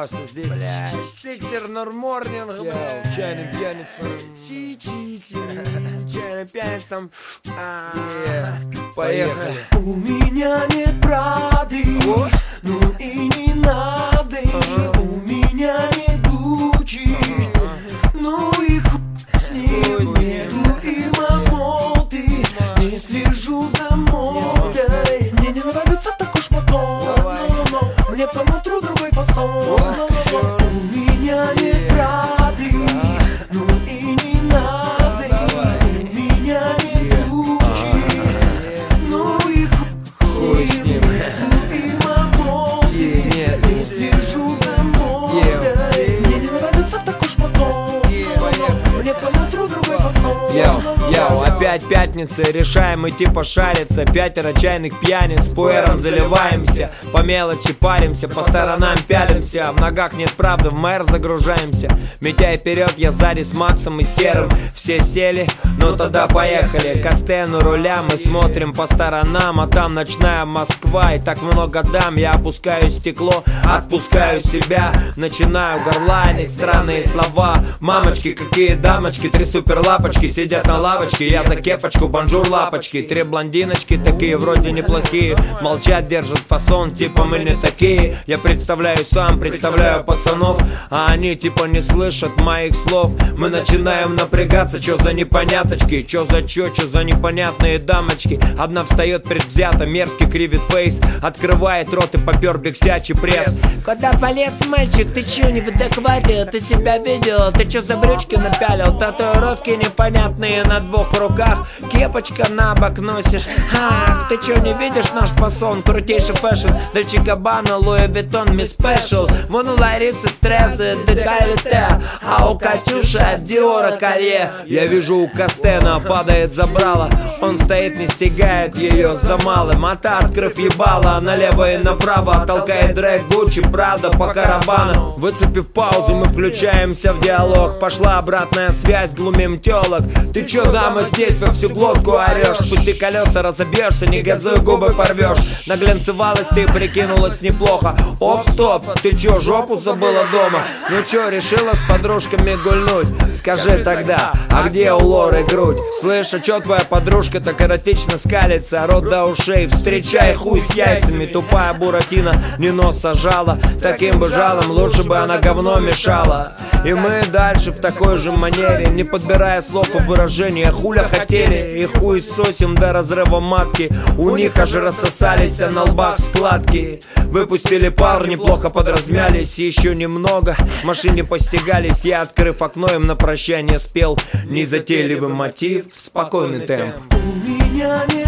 что здесь Сиксер Норморнинг, чайным пьяницам, чайным пьяницам. Поехали. У меня нет Прады, ну и не надо. У меня нет Гуччи, ну и хуй с ним. Нету и мамоты, не слежу за модой. Мне не нравится такой шматон, мне по нутру другой фасон. У меня нет Прады, ну и не надо. У меня нет Гуччи, ну и хуй с ним. Нету и мамоты, не слежу за модой. Мне не нравится такой шматон, мне по нутру другой фасон. Йоу, опять пятница, решаем идти пошариться. 5 чайных пьяниц, пуэром заливаемся. По мелочи паримся, по сторонам пялимся. В ногах нет правды, в мэр загружаемся. Митяй вперед, я сзади с Максом и Серым. Все сели, ну тогда поехали. Костен у руля, мы смотрим по сторонам. А там ночная Москва, и так много дам. Я опускаю стекло, отпускаю себя. Начинаю горланить странные слова. Мамочки, какие дамочки, 3 суперлапочки сидят на лавочке, я за кепочку, бонжур лапочки. 3 блондиночки, такие вроде неплохие, молчат, держат фасон, типа мы не такие. Я представляю сам, представляю пацанов, а они типа не слышат моих слов. Мы начинаем напрягаться, чё за непоняточки, чё за непонятные дамочки. Одна встает предвзято, мерзкий кривит фейс, открывает рот и попер биксячий пресс. Куда полез, мальчик, ты чё не в адеквате? Ты себя видел, ты чё за брючки напялил? Татуировки непонятные на 2 руках, кепочка на бок носишь. Ах, ты чё не видишь наш фасон? Крутейший фэшн, Дольче Габбана, Луи Виттон, ми спешл. Вон у Ларисы стрессы, декольте, а у Катюши от Диора колье. Я вижу, у Костена падает забрало, он стоит, не стягает ее за малым. А та, открыв ебало, налево и направо толкает дрэк Гуччи, Прада по карабану. Выцепив паузу, мы включаемся в диалог. Пошла обратная связь, глумим телок. Ты чё, дама, здесь во всю глотку орешь? Спусти колеса, разобьешься, не газуй, губы порвешь. Наглянцевалась ты, прикинулась неплохо. Оп, стоп, ты чё, жопу забыла дома? Ну чё, решила с подружками гульнуть? Скажи тогда, а где у Лоры грудь? Слышь, а чё твоя подружка так эротично скалится? Рот до ушей, встречай хуй с яйцами. Тупая буратино не нос сажала, таким бы жалом лучше бы она говно мешала. И мы дальше в такой же манере, не подбирая слов и выражения. Хуля хотели и хуй сосим до разрыва матки. У них аж рассосались на лбах складки. Выпустили пар, неплохо подразмялись. Еще немного в машине постигались. Я, открыв окно, им на прощание спел незатейливый мотив, спокойный темп. У меня нет